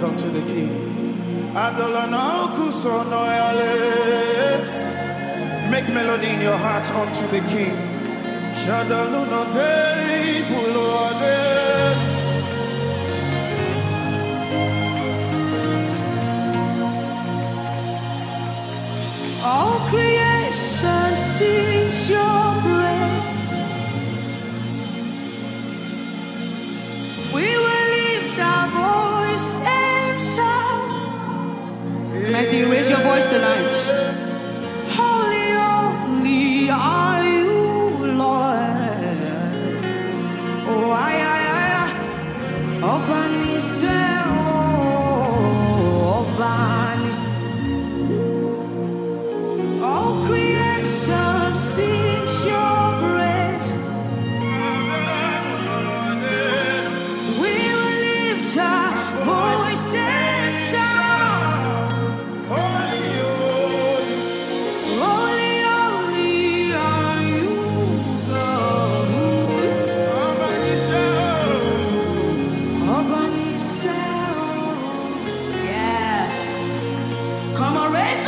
unto the King. Make melody in your heart unto the King. All creation sings your praise. We will lift our voice and shout. Can I see you raise your voice tonight? Holy, holy are you, Lord. Oh, Obani say, oh, Obani. All creation sings your praise. We will lift our voice and shout. Holy, holy are you, God. Obani say, yes. Come on, raise it.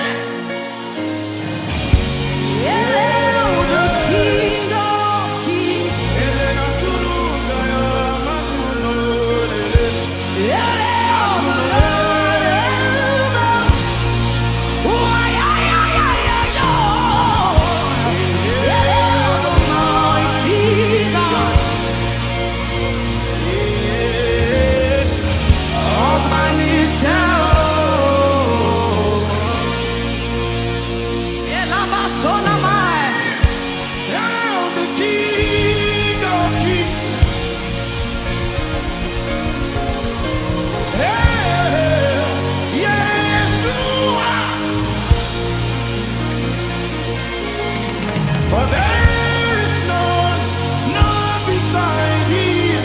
For there is none beside him.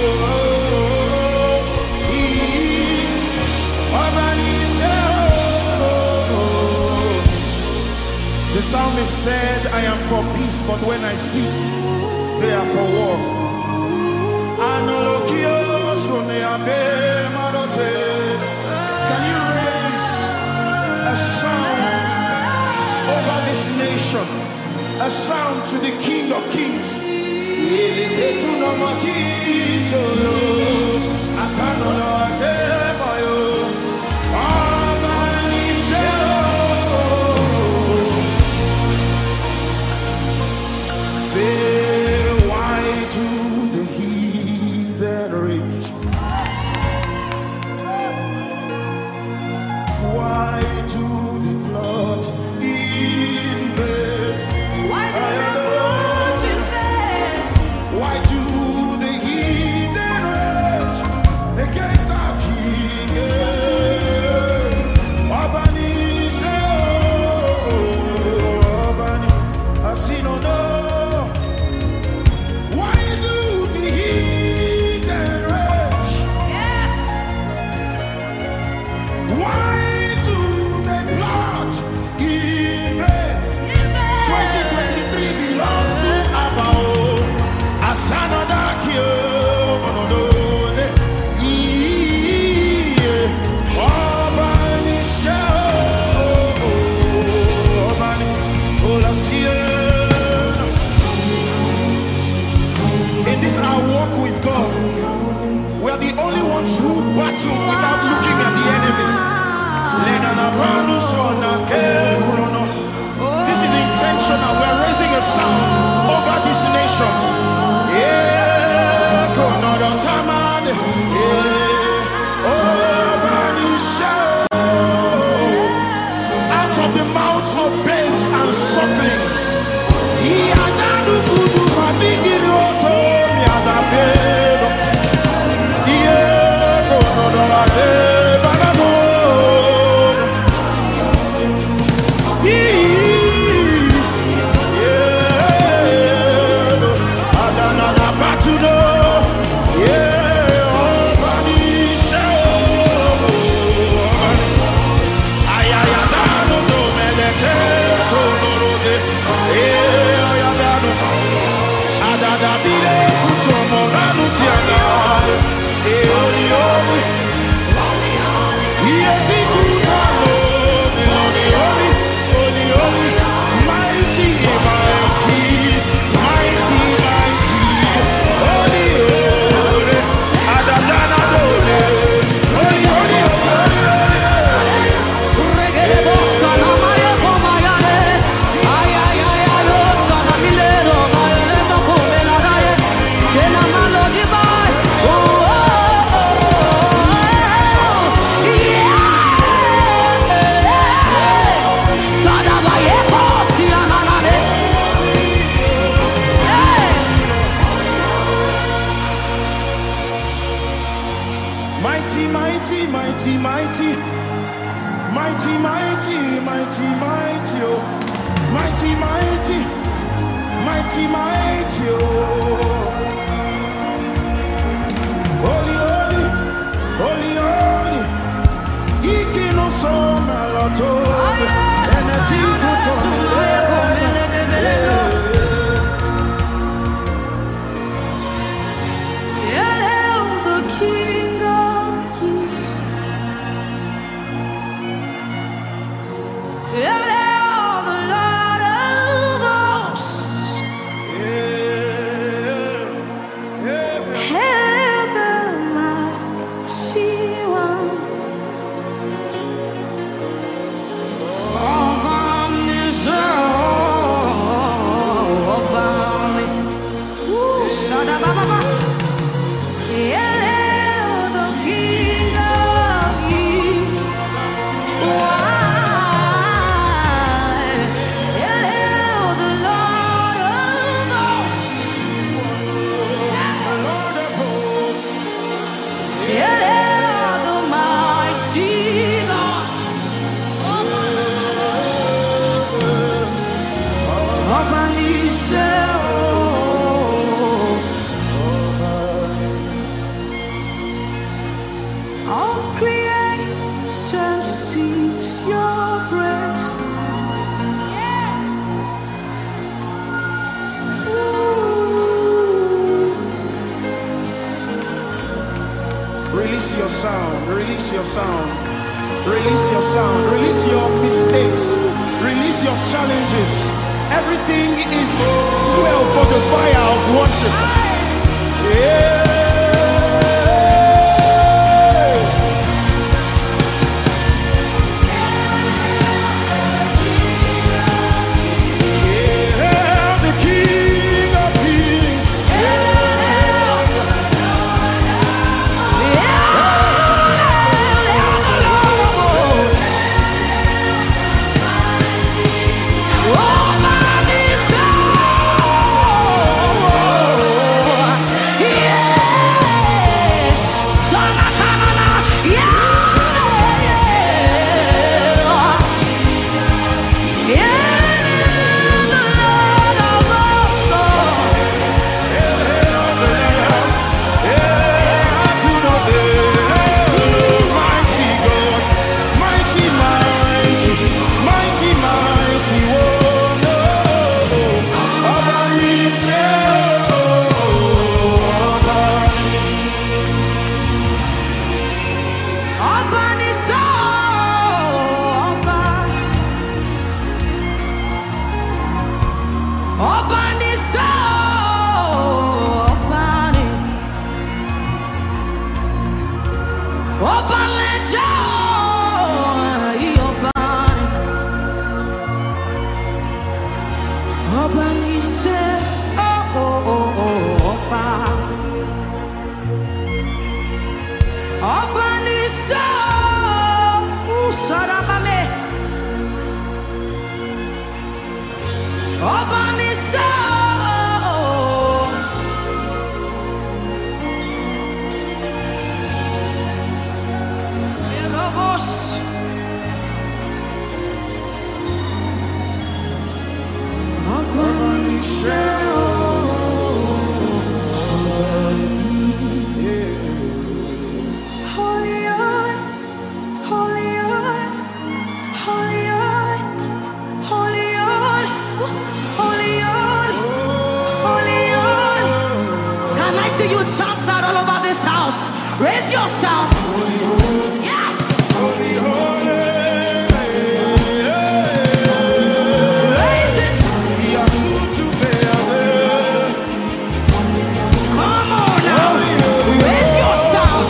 The psalmist said, I am for peace, but when I speak, they are for war. Can you raise a sound over this nation? A sound to the King of Kings. Why do the heathen rage? Why do the gods invade? Why do the heathen rage against our King? Obani, I see no. Why do the heathen rage? Yes. Why do they plot evil? 2023 belongs to our own. Asanoda kio monodole. Obani show. Obani Olasien. In this our walk with God, we are the only ones who battle without looking at the enemy. This is intentional. We are raising a sound over this nation. Yeah. mighty, mighty, mighty, mighty, mighty, mighty, oh, mighty, mighty, mighty, mighty, oh, holy, holy, holy, holy, Ikino so malato, energy kuto, Release your sound, release your sound, release your sound, release your mistakes, release your challenges. Everything is fuel for the fire of worship. Yeah. Raise your sound. Yes. Holy, holy. Raise it. Come on now. Raise your sound.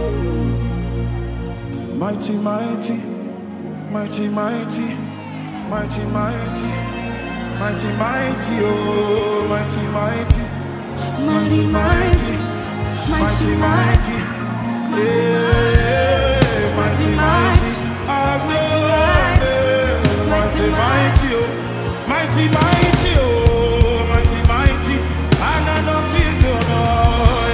Mighty, mighty, mighty, mighty, mighty, mighty, mighty, mighty, oh, mighty, mighty, mighty, mighty, mighty, mighty, yeah, mighty, mighty, mighty, mighty, oh, mighty, mighty, oh, mighty, mighty, and I don't think you know,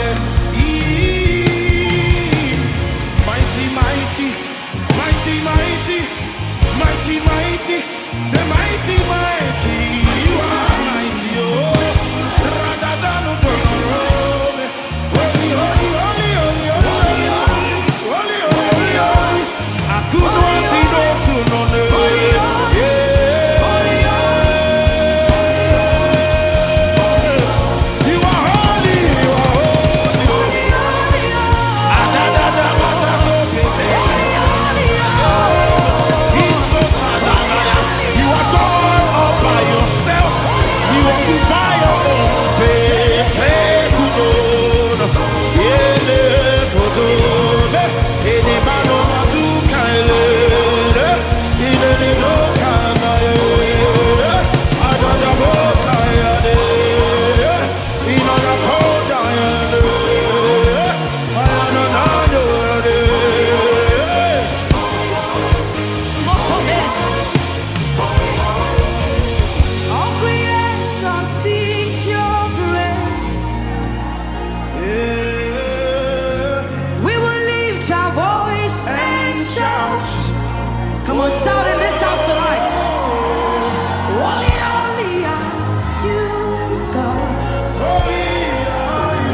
mighty, mighty, mighty, mighty, mighty, mighty, say mighty, mighty, you are mighty, oh, rather than holy, holy, holy, holy, holy, holy, holy, holy, I could not see those who know the Come on, shout in this house tonight. Holy, holy are you, God. Holy are you,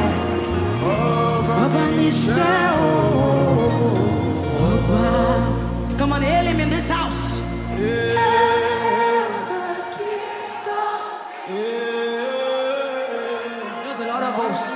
Lord. Come on, hail him in this house. You're the Lord of hosts.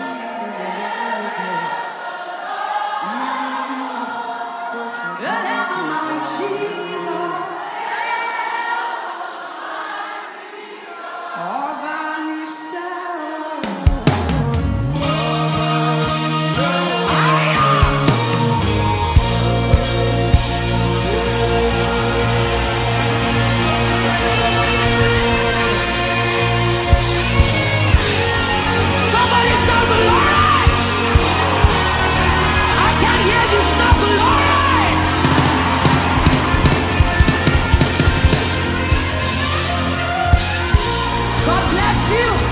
God bless you.